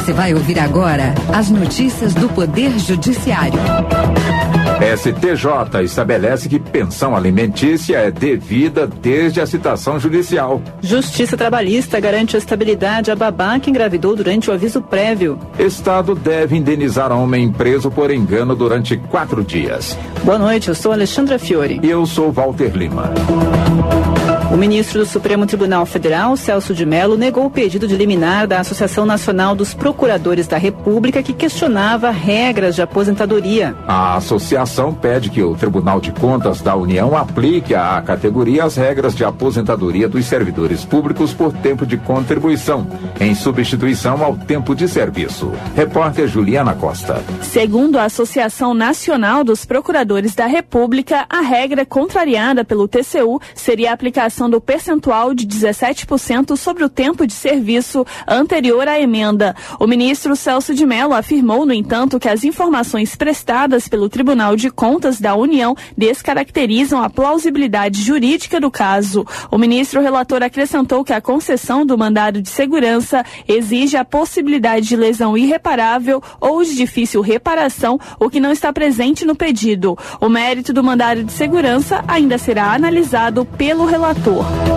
Você vai ouvir agora as notícias do Poder Judiciário. STJ estabelece que pensão alimentícia é devida desde a citação judicial. Justiça Trabalhista garante estabilidade à babá que engravidou durante o aviso prévio. Estado deve indenizar homem preso por engano durante 4 dias. Boa noite, eu sou Alexandra Fiore. E eu sou Walter Lima. O ministro do Supremo Tribunal Federal, Celso de Mello, negou o pedido de liminar da Associação Nacional dos Procuradores da República, que questionava regras de aposentadoria. A associação pede que o Tribunal de Contas da União aplique à categoria as regras de aposentadoria dos servidores públicos por tempo de contribuição, em substituição ao tempo de serviço. Repórter Juliana Costa. Segundo a Associação Nacional dos Procuradores da República, a regra contrariada pelo TCU seria a aplicação do percentual de 17% sobre o tempo de serviço anterior à emenda. O ministro Celso de Mello afirmou, no entanto, que as informações prestadas pelo Tribunal de Contas da União descaracterizam a plausibilidade jurídica do caso. O ministro relator acrescentou que a concessão do mandado de segurança exige a possibilidade de lesão irreparável ou de difícil reparação, o que não está presente no pedido. O mérito do mandado de segurança ainda será analisado pelo relator.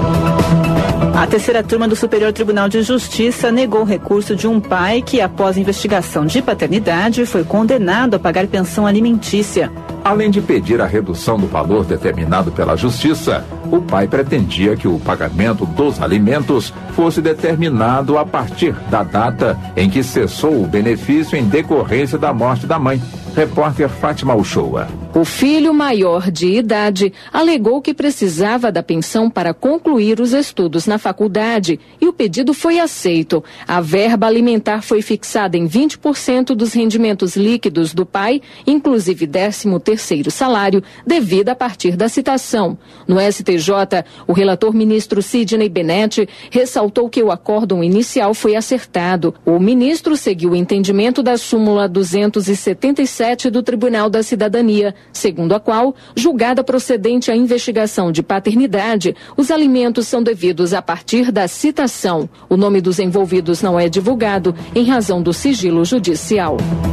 A terceira turma do Superior Tribunal de Justiça negou o recurso de um pai que, após investigação de paternidade, foi condenado a pagar pensão alimentícia. Além de pedir a redução do valor determinado pela Justiça, o pai pretendia que o pagamento dos alimentos fosse determinado a partir da data em que cessou o benefício em decorrência da morte da mãe. Repórter Fátima Uchoa. O filho maior de idade alegou que precisava da pensão para concluir os estudos na faculdade e o pedido foi aceito. A verba alimentar foi fixada em 20% dos rendimentos líquidos do pai, inclusive 13º salário, devida a partir da citação. No STJ, o relator ministro Sidney Benetti ressaltou que o acórdão inicial foi acertado. O ministro seguiu o entendimento da súmula 277 do Tribunal da Cidadania, segundo a qual, julgada procedente a investigação de paternidade, os alimentos são devidos a partir da citação. O nome dos envolvidos não é divulgado em razão do sigilo judicial.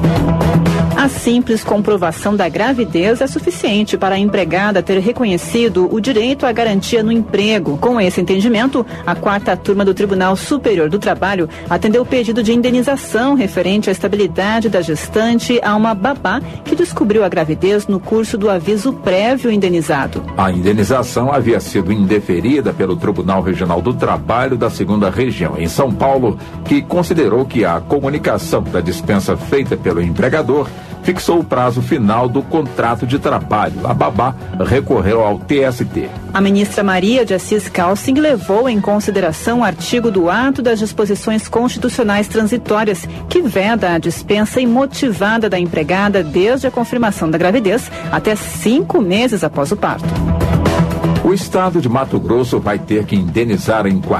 A simples comprovação da gravidez é suficiente para a empregada ter reconhecido o direito à garantia no emprego. Com esse entendimento, a quarta turma do Tribunal Superior do Trabalho atendeu o pedido de indenização referente à estabilidade da gestante a uma babá que descobriu a gravidez no curso do aviso prévio indenizado. A indenização havia sido indeferida pelo Tribunal Regional do Trabalho da 2ª Região, em São Paulo, que considerou que a comunicação da dispensa feita pelo empregador fixou o prazo final do contrato de trabalho. A babá recorreu ao TST. A ministra Maria de Assis Calcin levou em consideração o artigo do ato das disposições constitucionais transitórias, que veda a dispensa imotivada da empregada desde a confirmação da gravidez até 5 meses após o parto. O estado de Mato Grosso vai ter que indenizar em R$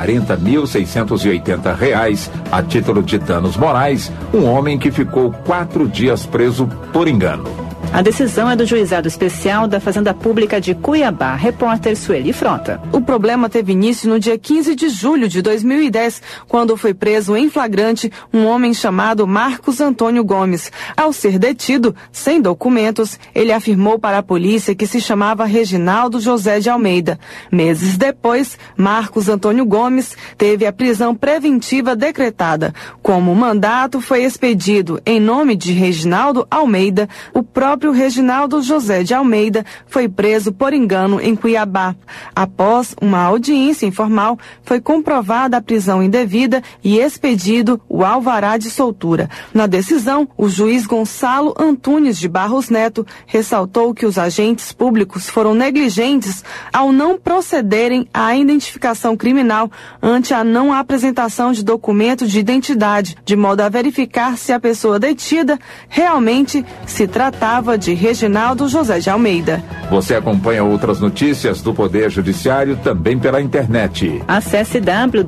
40.680 a título de danos morais um homem que ficou 4 dias preso por engano. A decisão é do Juizado Especial da Fazenda Pública de Cuiabá. Repórter Sueli Frota. O problema teve início no dia 15 de julho de 2010, quando foi preso em flagrante um homem chamado Marcos Antônio Gomes. Ao ser detido, sem documentos, ele afirmou para a polícia que se chamava Reginaldo José de Almeida. Meses depois, Marcos Antônio Gomes teve a prisão preventiva decretada. Como o mandato foi expedido em nome de Reginaldo Almeida, o próprio Reginaldo José de Almeida foi preso por engano em Cuiabá. Após uma audiência informal, foi comprovada a prisão indevida e expedido o alvará de soltura. Na decisão, o juiz Gonçalo Antunes de Barros Neto ressaltou que os agentes públicos foram negligentes ao não procederem à identificação criminal ante a não apresentação de documento de identidade, de modo a verificar se a pessoa detida realmente se tratava de Reginaldo José de Almeida. Você acompanha outras notícias do Poder Judiciário também pela internet. Acesse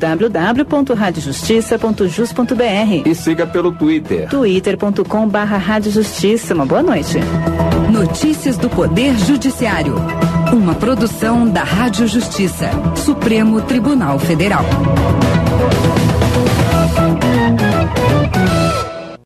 www.radiojustiça.jus.br e siga pelo Twitter. twitter.com/radiojustiça. Uma boa noite. Notícias do Poder Judiciário. Uma produção da Rádio Justiça, Supremo Tribunal Federal.